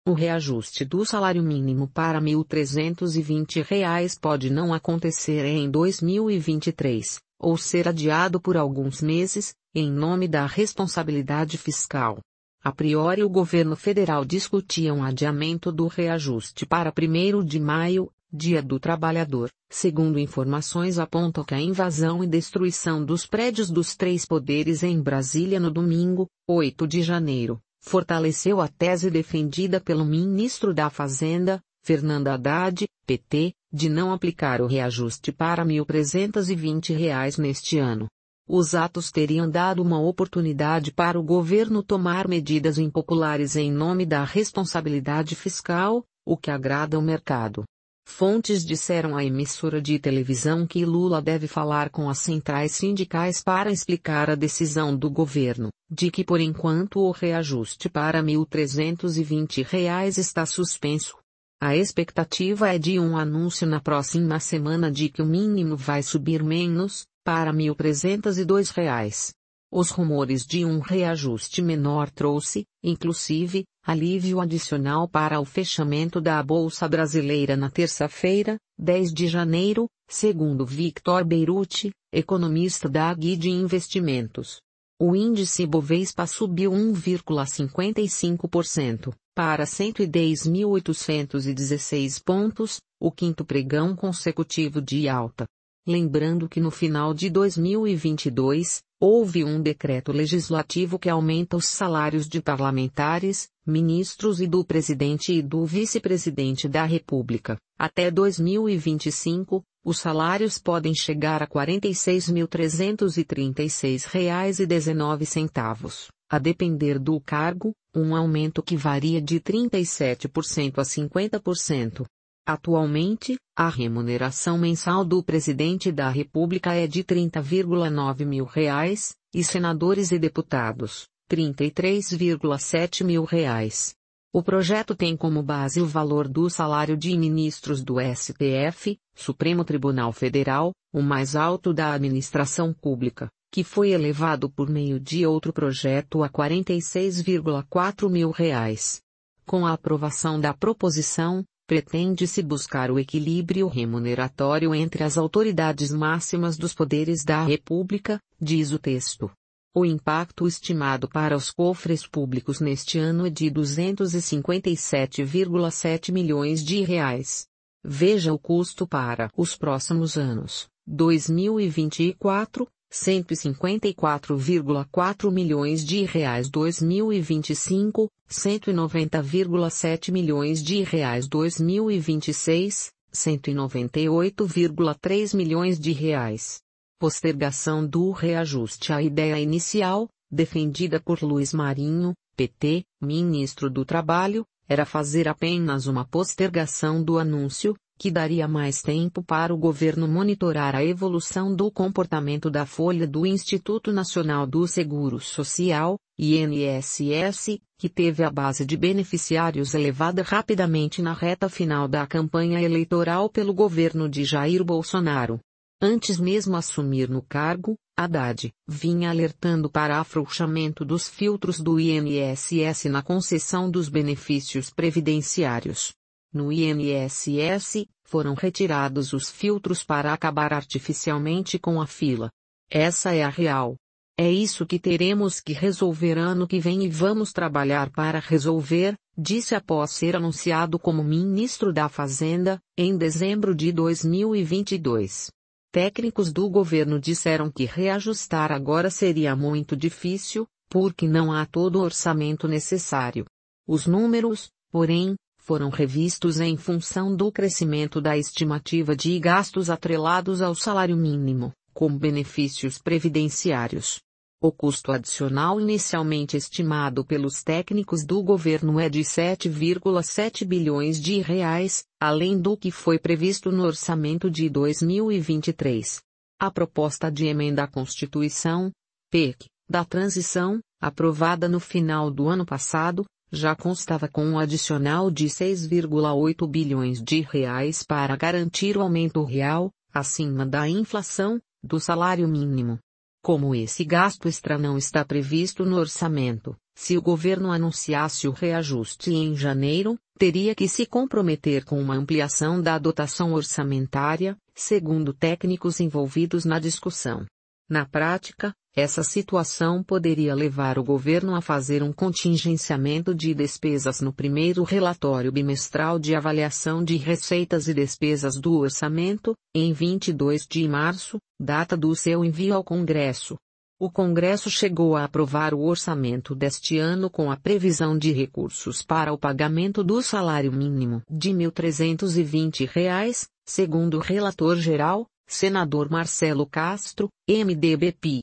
O reajuste do salário mínimo para R$ 1.320 pode não acontecer em 2023, ou ser adiado por alguns meses, em nome da responsabilidade fiscal. A priori, o governo federal discutia um adiamento do reajuste para 1º de maio, Dia do Trabalhador, segundo informações apontam que a invasão e destruição dos prédios dos 3 poderes em Brasília no domingo, 8 de janeiro, fortaleceu a tese defendida pelo ministro da Fazenda, Fernando Haddad, PT, de não aplicar o reajuste para R$ 1.320 neste ano. Os atos teriam dado uma oportunidade para o governo tomar medidas impopulares em nome da responsabilidade fiscal, o que agrada ao mercado. Fontes disseram à emissora de televisão que Lula deve falar com as centrais sindicais para explicar a decisão do governo, de que por enquanto o reajuste para R$ 1.320 está suspenso. A expectativa é de um anúncio na próxima semana de que o mínimo vai subir menos, para R$ 1.302. Os rumores de um reajuste menor trouxe, inclusive, alívio adicional para o fechamento da Bolsa Brasileira na terça-feira, 10 de janeiro, segundo Victor Beirute, economista da Aguide Investimentos. O índice Bovespa subiu 1,55%, para 110.816 pontos, o quinto pregão consecutivo de alta. Lembrando que no final de 2022, houve um decreto legislativo que aumenta os salários de parlamentares, ministros e do presidente e do vice-presidente da República. Até 2025, os salários podem chegar a R$ 46.336,19, a depender do cargo, um aumento que varia de 37% a 50%. Atualmente, a remuneração mensal do presidente da República é de R$ 30,9 mil, e senadores e deputados, R$ 33,7 mil. O projeto tem como base o valor do salário de ministros do STF, Supremo Tribunal Federal, o mais alto da administração pública, que foi elevado por meio de outro projeto a R$ 46,4 mil. Com a aprovação da proposição, pretende-se buscar o equilíbrio remuneratório entre as autoridades máximas dos poderes da República, diz o texto. O impacto estimado para os cofres públicos neste ano é de R$ 257,7 milhões. Veja o custo para os próximos anos. 2024, R$ 154,4 milhões. 2025, R$ 190,7 milhões. 2026, R$ 198,3 milhões. Postergação do reajuste. A ideia inicial, defendida por Luiz Marinho, PT, ministro do Trabalho, era fazer apenas uma postergação do anúncio, que daria mais tempo para o governo monitorar a evolução do comportamento da folha do Instituto Nacional do Seguro Social, INSS, que teve a base de beneficiários elevada rapidamente na reta final da campanha eleitoral pelo governo de Jair Bolsonaro. Antes mesmo assumir no cargo, Haddad vinha alertando para afrouxamento dos filtros do INSS na concessão dos benefícios previdenciários. No INSS, foram retirados os filtros para acabar artificialmente com a fila. Essa é a real. É isso que teremos que resolver ano que vem e vamos trabalhar para resolver, disse após ser anunciado como ministro da Fazenda, em dezembro de 2022. Técnicos do governo disseram que reajustar agora seria muito difícil, porque não há todo o orçamento necessário. Os números, porém, foram revistos em função do crescimento da estimativa de gastos atrelados ao salário mínimo, como benefícios previdenciários. O custo adicional inicialmente estimado pelos técnicos do governo é de 7,7 bilhões de reais, além do que foi previsto no orçamento de 2023. A proposta de emenda à Constituição, PEC, da transição, aprovada no final do ano passado, já constava com um adicional de 6,8 bilhões de reais para garantir o aumento real, acima da inflação, do salário mínimo. Como esse gasto extra não está previsto no orçamento, se o governo anunciasse o reajuste em janeiro, teria que se comprometer com uma ampliação da dotação orçamentária, segundo técnicos envolvidos na discussão. Na prática, essa situação poderia levar o governo a fazer um contingenciamento de despesas no primeiro relatório bimestral de avaliação de receitas e despesas do orçamento, em 22 de março, data do seu envio ao Congresso. O Congresso chegou a aprovar o orçamento deste ano com a previsão de recursos para o pagamento do salário mínimo de R$ 1.320, segundo o relator geral, senador Marcelo Castro, MDBP.